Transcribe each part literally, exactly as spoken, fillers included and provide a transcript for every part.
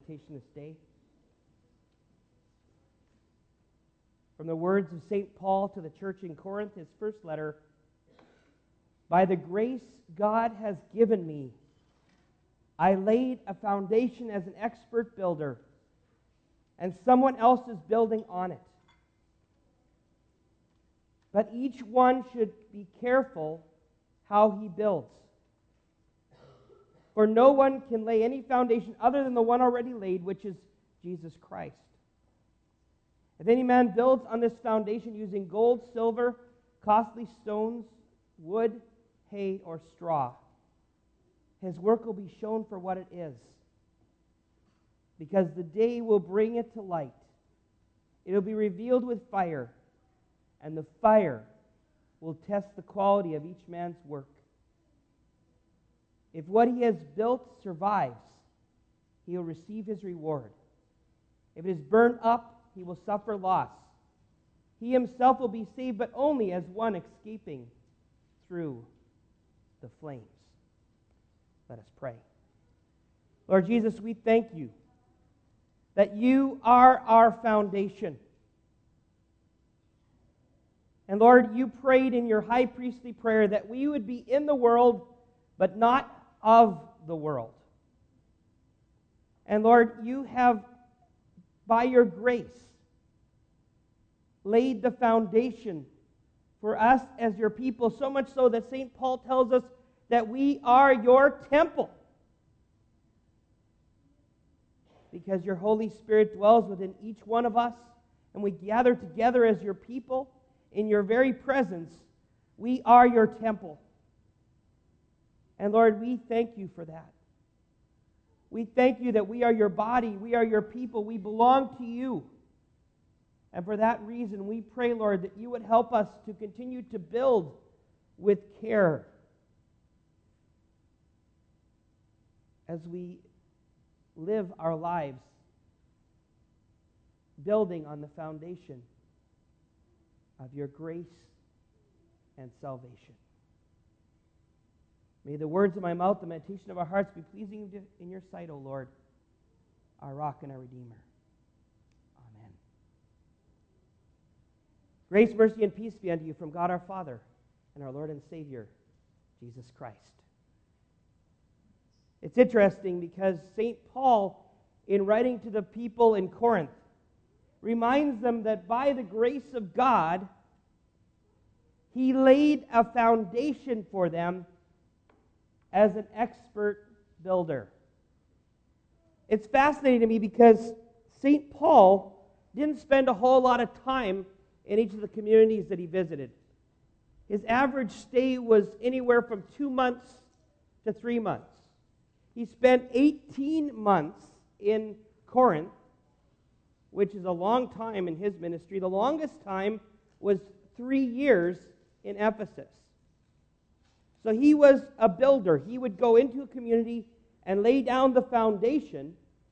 meditation this day. From the words of Saint Paul to the church in Corinth, his first letter, "By the grace God has given me, I laid a foundation as an expert builder, and someone else is building on it. But each one should be careful how he builds. For no one can lay any foundation other than the one already laid, which is Jesus Christ. If any man builds on this foundation using gold, silver, costly stones, wood, hay, or straw, his work will be shown for what it is, because the day will bring it to light. It will be revealed with fire, and the fire will test the quality of each man's work. If what he has built survives, he will receive his reward. If it is burnt up, he will suffer loss. He himself will be saved, but only as one escaping through the flames." Let us pray. Lord Jesus, we thank you that you are our foundation. And Lord, you prayed in your high priestly prayer that we would be in the world, but not of the world. And Lord, you have, by your grace, laid the foundation for us as your people, so much so that Saint Paul tells us that we are your temple, because your Holy Spirit dwells within each one of us, and we gather together as your people in your very presence. We are your temple. And Lord, we thank you for that. We thank you that we are your body, we are your people, we belong to you. And for that reason, we pray, Lord, that you would help us to continue to build with care as we live our lives building on the foundation of your grace and salvation. May the words of my mouth, the meditation of our hearts be pleasing in your sight, O Lord, our rock and our Redeemer. Amen. Grace, mercy, and peace be unto you from God our Father and our Lord and Savior, Jesus Christ. It's interesting because Saint Paul, in writing to the people in Corinth, reminds them that by the grace of God, he laid a foundation for them as an expert builder. It's fascinating to me because Saint Paul didn't spend a whole lot of time in each of the communities that he visited. His average stay was anywhere from two months to three months. He spent eighteen months in Corinth, which is a long time in his ministry. The longest time was three years in Ephesus. So he was a builder. He would go into a community and lay down the foundation,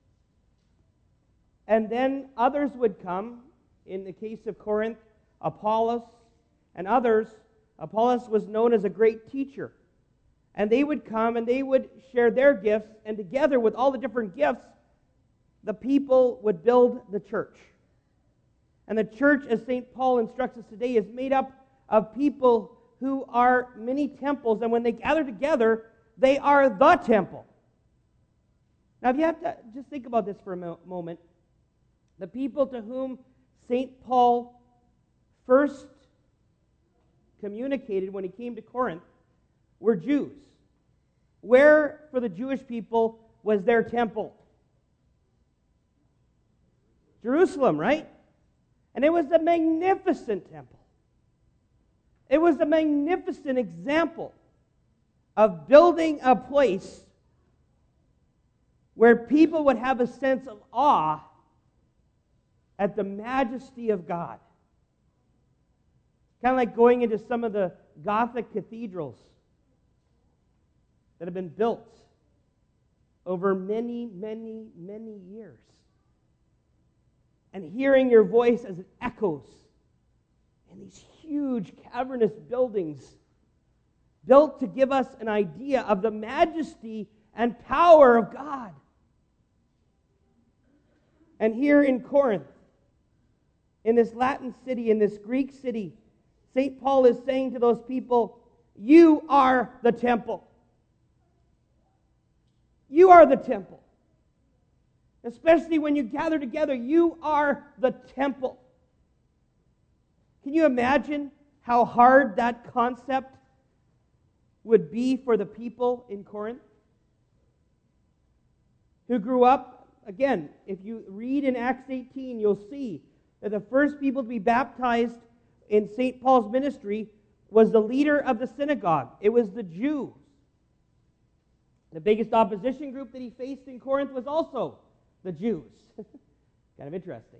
and then others would come. In the case of Corinth, Apollos and others. Apollos was known as a great teacher. And they would come and they would share their gifts, and together with all the different gifts, the people would build the church. And the church, as Saint Paul instructs us today, is made up of people who are many temples, and when they gather together, they are the temple. Now, if you have to just think about this for a mo- moment, the people to whom Saint Paul first communicated when he came to Corinth were Jews. Where, for the Jewish people, was their temple? Jerusalem, right? And it was a magnificent temple. It was a magnificent example of building a place where people would have a sense of awe at the majesty of God. Kind of like going into some of the Gothic cathedrals that have been built over many, many, many years, and hearing your voice as it echoes in these huge cavernous buildings built to give us an idea of the majesty and power of God. And here in Corinth, in this Latin city, in this Greek city, Saint Paul is saying to those people, you are the temple. You are the temple. Especially when you gather together, you are the temple. Can you imagine how hard that concept would be for the people in Corinth? Who grew up, again, if you read in Acts eighteen, you'll see that the first people to be baptized in Saint Paul's ministry was the leader of the synagogue. It was the Jews. The biggest opposition group that he faced in Corinth was also the Jews. Kind of interesting.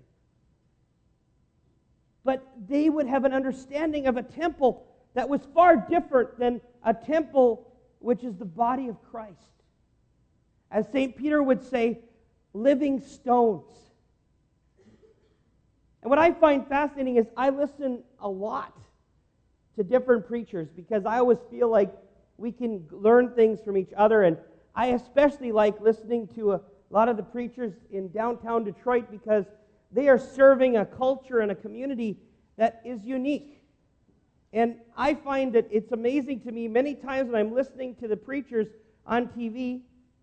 But they would have an understanding of a temple that was far different than a temple which is the body of Christ. As Saint Peter would say, living stones. And what I find fascinating is I listen a lot to different preachers because I always feel like we can learn things from each other, and I especially like listening to a lot of the preachers in downtown Detroit because they are serving a culture and a community that is unique. And I find that it's amazing to me many times when I'm listening to the preachers on T V,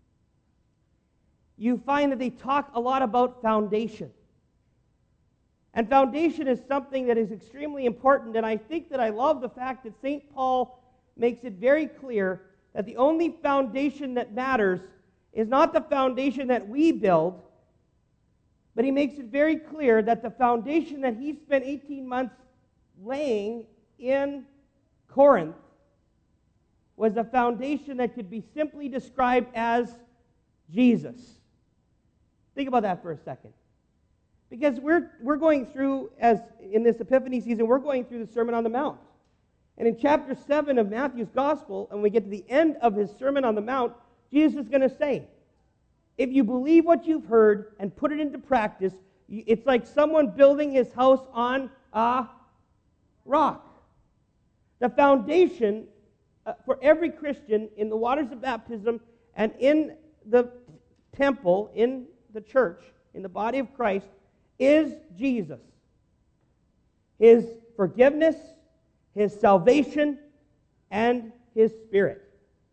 you find that they talk a lot about foundation. And foundation is something that is extremely important, and I think that I love the fact that Saint Paul makes it very clear that the only foundation that matters is not the foundation that we build, but he makes it very clear that the foundation that he spent eighteen months laying in Corinth was a foundation that could be simply described as Jesus. Think about that for a second. Because we're we're going through, as in this Epiphany season, we're going through the Sermon on the Mount. And in chapter seven of Matthew's Gospel, and we get to the end of his Sermon on the Mount, Jesus is going to say, if you believe what you've heard and put it into practice, it's like someone building his house on a rock. The foundation uh, for every Christian in the waters of baptism and in the temple, in the church, in the body of Christ, is Jesus. His forgiveness, His salvation, and His Spirit.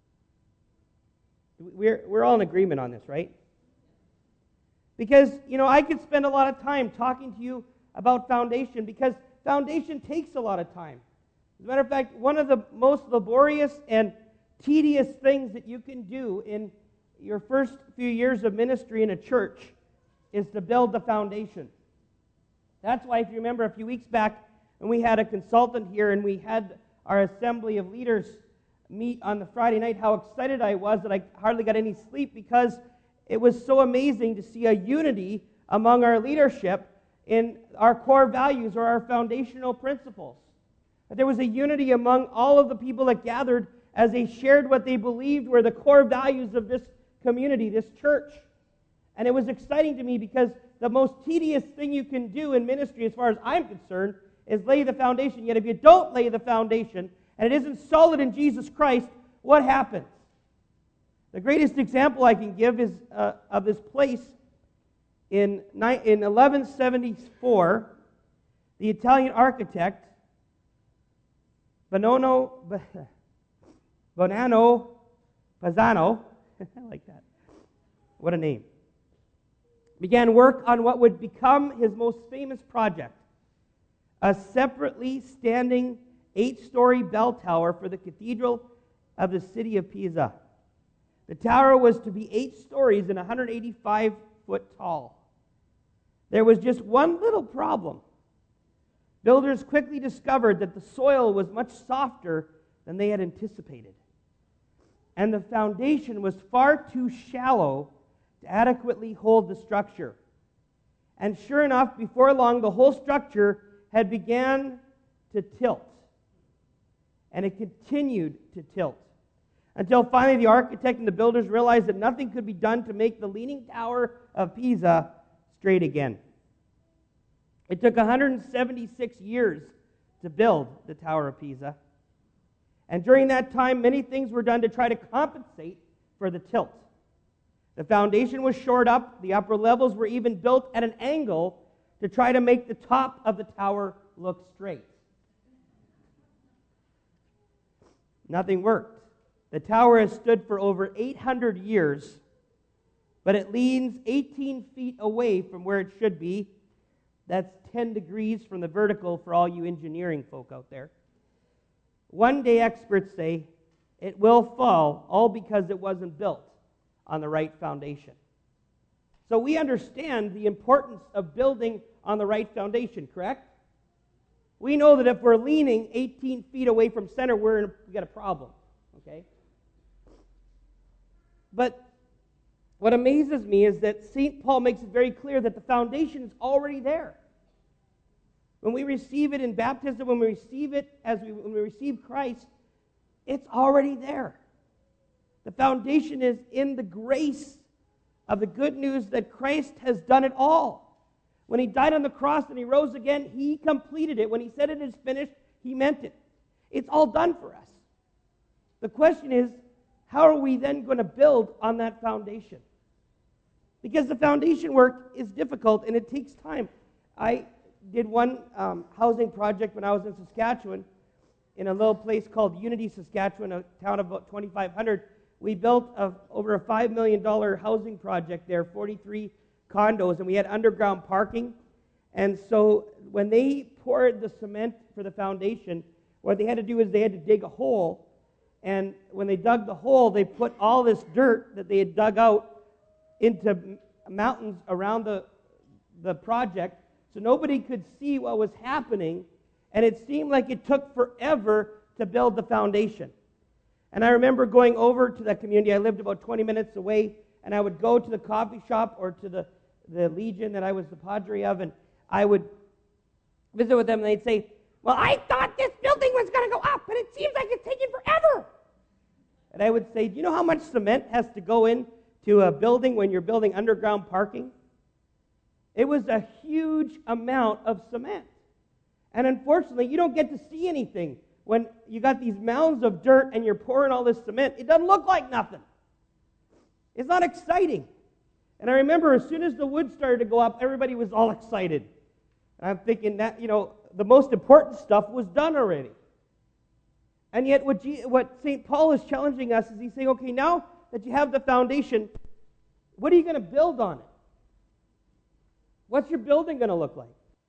We're, we're all in agreement on this, right? Because, you know, I could spend a lot of time talking to you about foundation because foundation takes a lot of time. As a matter of fact, one of the most laborious and tedious things that you can do in your first few years of ministry in a church is to build the foundation. That's why, if you remember a few weeks back, when we had a consultant here and we had our assembly of leaders meet on the Friday night, how excited I was that I hardly got any sleep because it was so amazing to see a unity among our leadership in our core values or our foundational principles. That there was a unity among all of the people that gathered as they shared what they believed were the core values of this community, this church. And it was exciting to me because the most tedious thing you can do in ministry, as far as I'm concerned, is lay the foundation. Yet if you don't lay the foundation, and it isn't solid in Jesus Christ, what happens? The greatest example I can give is uh, of this place in, in eleven seventy-four, the Italian architect Bonono, Bonanno Pisano, I like that, what a name, began work on what would become his most famous project, a separately standing eight-story bell tower for the cathedral of the city of Pisa. The tower was to be eight stories and one hundred eighty-five foot tall. There was just one little problem. Builders quickly discovered that the soil was much softer than they had anticipated, and the foundation was far too shallow to adequately hold the structure. And sure enough, before long, the whole structure had began to tilt. And it continued to tilt. Until finally the architect and the builders realized that nothing could be done to make the Leaning Tower of Pisa straight again. It took one hundred seventy-six years to build the Tower of Pisa. And during that time, many things were done to try to compensate for the tilt. The foundation was shored up. The upper levels were even built at an angle to try to make the top of the tower look straight. Nothing worked. The tower has stood for over eight hundred years, but it leans eighteen feet away from where it should be. That's ten degrees from the vertical for all you engineering folk out there. One day, experts say, it will fall, all because it wasn't built on the right foundation. So we understand the importance of building on the right foundation, correct? We know that if we're leaning eighteen feet away from center, we're in a, we got a problem, okay? But what amazes me is that Saint Paul makes it very clear that the foundation is already there. When we receive it in baptism, when we receive it as we, when we receive Christ, it's already there. The foundation is in the grace of the good news that Christ has done it all. When he died on the cross and he rose again, he completed it. When he said it is finished, he meant it. It's all done for us. The question is, how are we then going to build on that foundation? Because the foundation work is difficult and it takes time. I did one um, housing project when I was in Saskatchewan, in a little place called Unity, Saskatchewan, a town of about twenty-five hundred. We built a, over a five million dollars housing project there, forty-three condos, and we had underground parking. And so when they poured the cement for the foundation, what they had to do is they had to dig a hole. And when they dug the hole, they put all this dirt that they had dug out into mountains around the, the project, so nobody could see what was happening, and it seemed like it took forever to build the foundation. And I remember going over to that community. I lived about twenty minutes away, and I would go to the coffee shop or to the, the Legion that I was the padre of, and I would visit with them, and they'd say, well, I thought this building was going to go up, but it seems like it's taking forever. And I would say, do you know how much cement has to go into a building when you're building underground parking? It was a huge amount of cement. And unfortunately, you don't get to see anything. When you got these mounds of dirt and you're pouring all this cement, it doesn't look like nothing. It's not exciting. And I remember as soon as the wood started to go up, everybody was all excited. And I'm thinking that, you know, the most important stuff was done already. And yet what, G- what Saint Paul is challenging us is he's saying, okay, now that you have the foundation, what are you going to build on it? What's your building going to look like?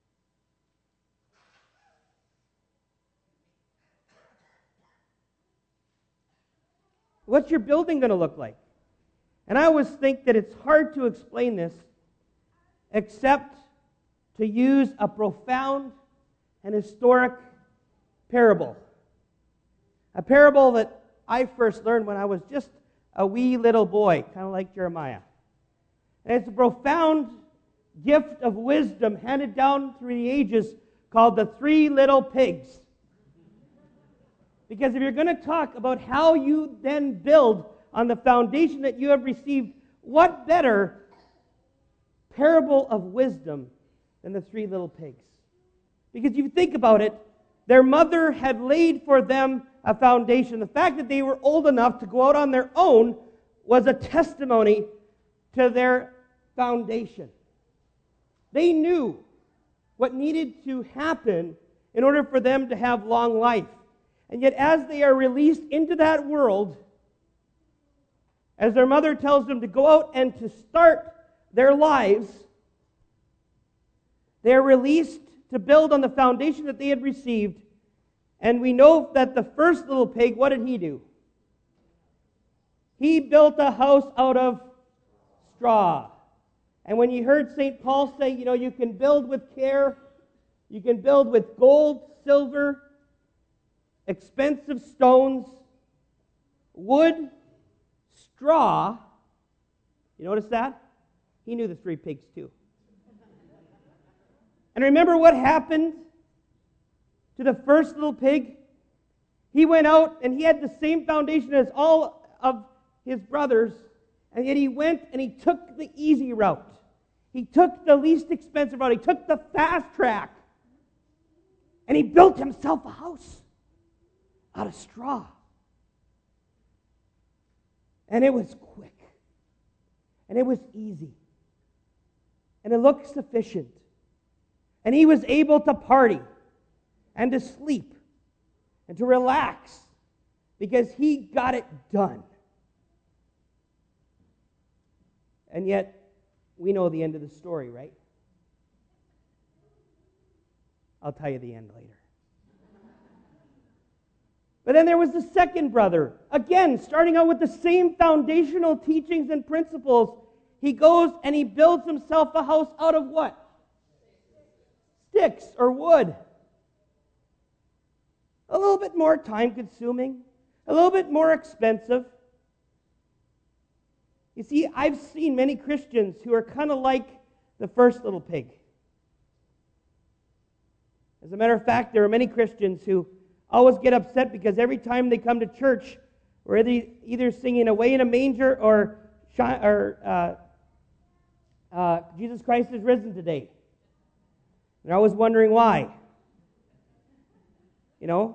What's your building going to look like? And I always think that it's hard to explain this except to use a profound and historic parable. A parable that I first learned when I was just a wee little boy, kind of like Jeremiah. And it's a profound gift of wisdom handed down through the ages called the Three Little Pigs. Because if you're going to talk about how you then build on the foundation that you have received, what better parable of wisdom than the Three Little Pigs? Because if you think about it, their mother had laid for them a foundation. The fact that they were old enough to go out on their own was a testimony to their foundation. They knew what needed to happen in order for them to have long life. And yet as they are released into that world, as their mother tells them to go out and to start their lives, they are released to build on the foundation that they had received. And we know that the first little pig, what did he do? He built a house out of straw. And when you heard Saint Paul say, you know, you can build with care, you can build with gold, silver, expensive stones, wood, straw. You notice that? He knew the three pigs too. And remember what happened to the first little pig? He went out and he had the same foundation as all of his brothers, and yet he went and he took the easy route. He took the least expensive route. He took the fast track. And he built himself a house out of straw. And it was quick. And it was easy. And it looked sufficient. And he was able to party and to sleep and to relax because he got it done. And yet, we know the end of the story, right? I'll tell you the end later. But then there was the second brother. Again, starting out with the same foundational teachings and principles. He goes and he builds himself a house out of what? Sticks or wood. A little bit more time-consuming. A little bit more expensive. You see, I've seen many Christians who are kind of like the first little pig. As a matter of fact, there are many Christians who always get upset because every time they come to church, we're either, either singing Away in a Manger or, or uh, uh, Jesus Christ is risen today. They're always wondering why. You know?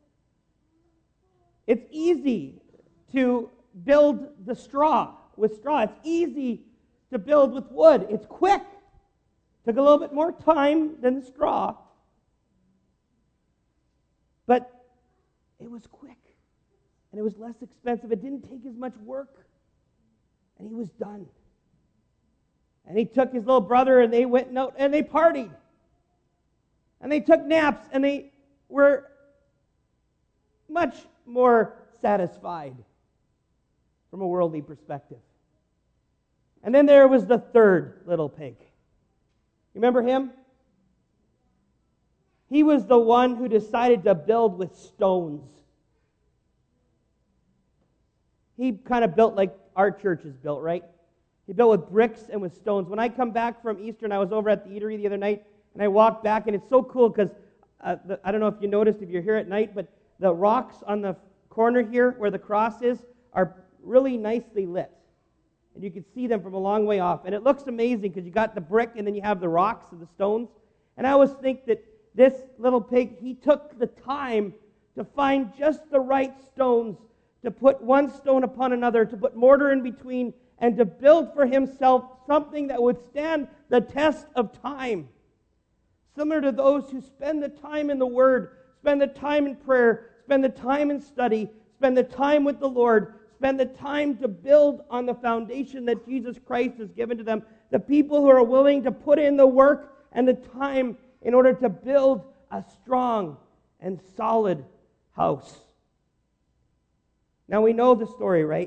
It's easy to build the straw with straw. It's easy to build with wood. It's quick. Took a little bit more time than the straw. But it was quick. And it was less expensive. It didn't take as much work. And he was done. And he took his little brother and they went out and they partied. And they took naps and they were much more satisfied from a worldly perspective. And then there was the third little pig. You remember him? He was the one who decided to build with stones. He kind of built like our church is built, right? He built with bricks and with stones. When I come back from Eastern, I was over at the eatery the other night, and I walked back, and it's so cool because, uh, I don't know if you noticed if you're here at night, but the rocks on the corner here where the cross is are really nicely lit. And you can see them from a long way off. And it looks amazing because you got the brick and then you have the rocks and the stones. And I always think that this little pig, he took the time to find just the right stones, to put one stone upon another, to put mortar in between, and to build for himself something that would stand the test of time. Similar to those who spend the time in the Word, spend the time in prayer, spend the time in study, spend the time with the Lord, spend the time to build on the foundation that Jesus Christ has given to them. The people who are willing to put in the work and the time in order to build a strong and solid house. Now we know the story, right?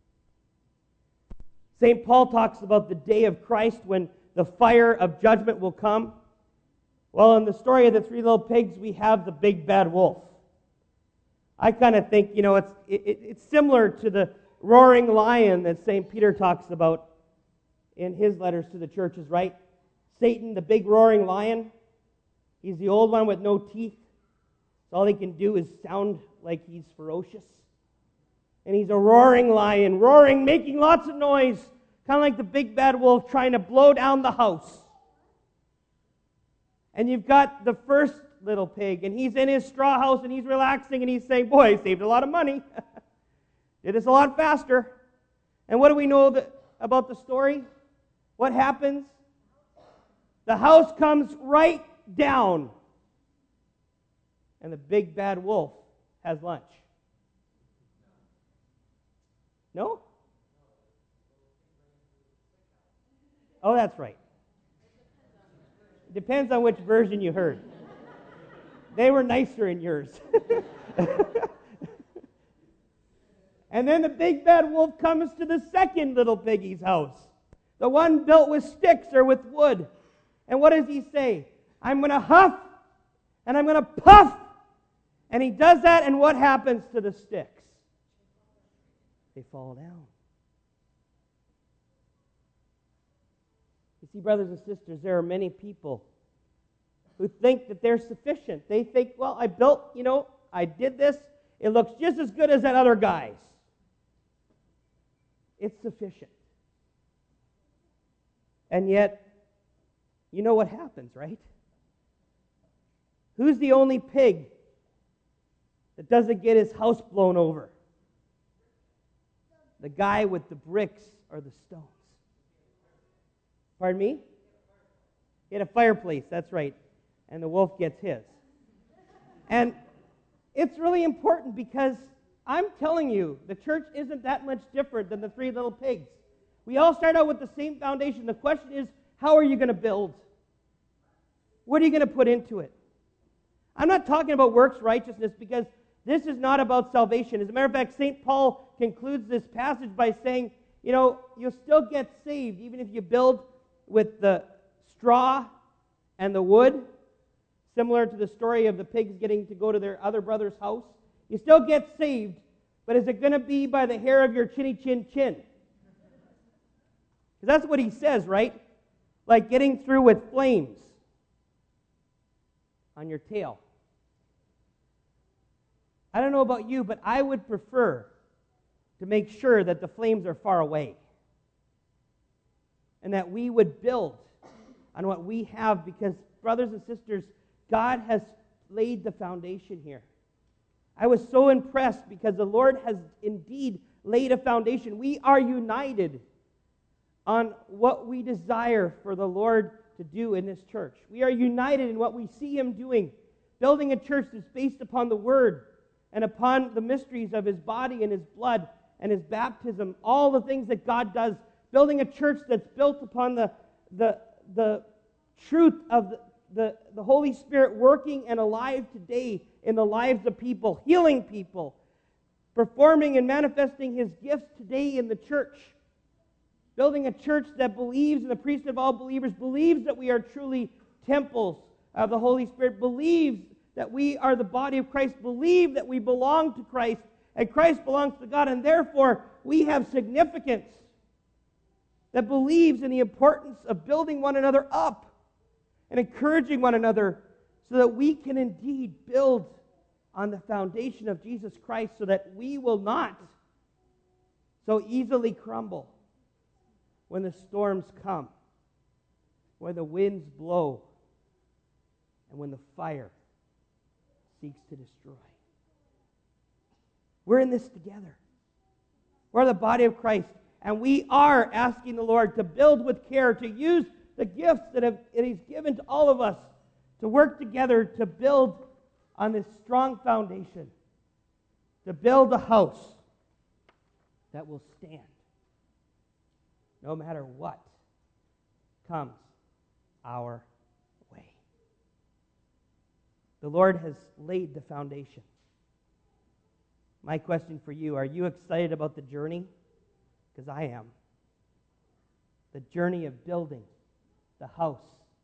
Saint Paul talks about the day of Christ when the fire of judgment will come. Well, in the story of the three little pigs, we have the big bad wolf. I kind of think, you know, it's it, it's similar to the roaring lion that Saint Peter talks about in his letters to the churches, right? Satan, the big roaring lion, he's the old one with no teeth. So all he can do is sound like he's ferocious. And he's a roaring lion, roaring, making lots of noise, kind of like the big bad wolf trying to blow down the house. And you've got the first little pig, and he's in his straw house, and he's relaxing, and he's saying, boy, I saved a lot of money. Did this a lot faster. And what do we know that, about the story? What happens? The house comes right down, and the big bad wolf has lunch. No? Oh, that's right. It depends on which version you heard. They were nicer in yours. And then the big bad wolf comes to the second little piggy's house, the one built with sticks or with wood. And what does he say? I'm going to huff and I'm going to puff. And he does that, and what happens to the sticks? They fall down. You see, brothers and sisters, there are many people who think that they're sufficient. They think, well, I built, you know, I did this. It looks just as good as that other guy's. It's sufficient. And yet, you know what happens, right? Who's the only pig that doesn't get his house blown over? The guy with the bricks or the stones. Pardon me? He had a fireplace, that's right. And the wolf gets his. And it's really important because I'm telling you, the church isn't that much different than the three little pigs. We all start out with the same foundation. The question is, how are you going to build? What are you going to put into it? I'm not talking about works righteousness because this is not about salvation. As a matter of fact, Saint Paul concludes this passage by saying, you know, you'll still get saved even if you build with the straw and the wood, similar to the story of the pigs getting to go to their other brother's house. You still get saved, but is it going to be by the hair of your chinny chin chin? Because that's what he says, right? Like getting through with flames on your tail. I don't know about you, but I would prefer to make sure that the flames are far away and that we would build on what we have because, brothers and sisters, God has laid the foundation here. I was so impressed because the Lord has indeed laid a foundation. We are united on what we desire for the Lord to do in this church. We are united in what we see Him doing, building a church that's based upon the Word and upon the mysteries of His body and His blood and His baptism, all the things that God does, building a church that's built upon the, the, the truth of the, the, the Holy Spirit working and alive today in the lives of people, healing people, performing and manifesting His gifts today in the church. Building a church that believes in the priesthood of all believers, believes that we are truly temples of the Holy Spirit, believes that we are the body of Christ, believe that we belong to Christ, and Christ belongs to God, and therefore we have significance that believes in the importance of building one another up and encouraging one another so that we can indeed build on the foundation of Jesus Christ so that we will not so easily crumble when the storms come, when the winds blow, and when the fire seeks to destroy. We're in this together. We're the body of Christ, and we are asking the Lord to build with care, to use the gifts that, have, that He's given to all of us, to work together to build on this strong foundation, to build a house that will stand no matter what comes our way. The Lord has laid the foundation. My question for you, are you excited about the journey? Because I am. The journey of building the house.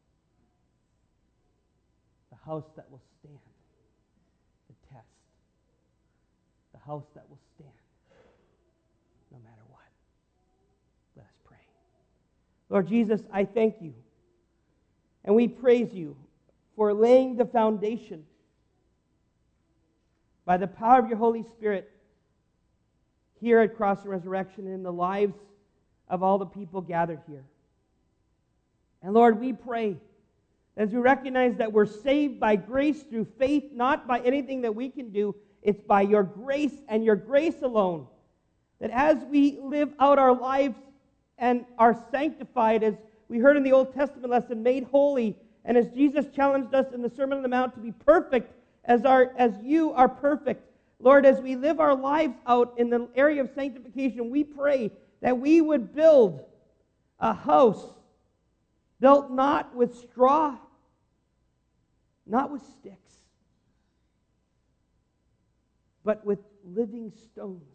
The house that will stand the test. The house that will stand no matter what. Let us pray. Lord Jesus, I thank you and we praise you for laying the foundation by the power of your Holy Spirit here at Cross and Resurrection and in the lives of all the people gathered here. And Lord, we pray as we recognize that we're saved by grace through faith, not by anything that we can do. It's by your grace and your grace alone. That as we live out our lives and are sanctified, as we heard in the Old Testament lesson, made holy, and as Jesus challenged us in the Sermon on the Mount to be perfect as our as you are perfect. Lord, as we live our lives out in the area of sanctification, we pray that we would build a house built not with straw, not with sticks, but with living stones,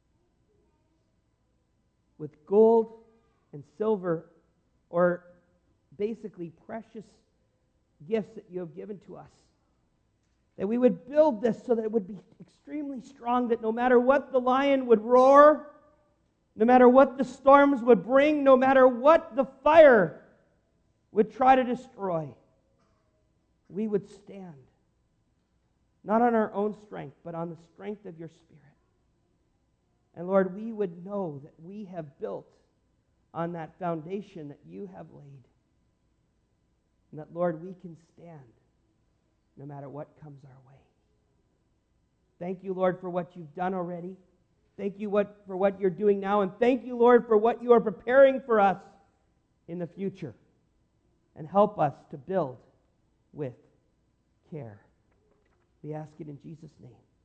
with gold and silver, or basically precious gifts that you have given to us. That we would build this so that it would be extremely strong, that no matter what the lion would roar, no matter what the storms would bring, no matter what the fire would try to destroy, we would stand. Not on our own strength, but on the strength of your Spirit. And Lord, we would know that we have built on that foundation that you have laid. And that, Lord, we can stand no matter what comes our way. Thank you, Lord, for what you've done already. Thank you what, for what you're doing now. And thank you, Lord, for what you are preparing for us in the future and help us to build with care. We ask it in Jesus' name.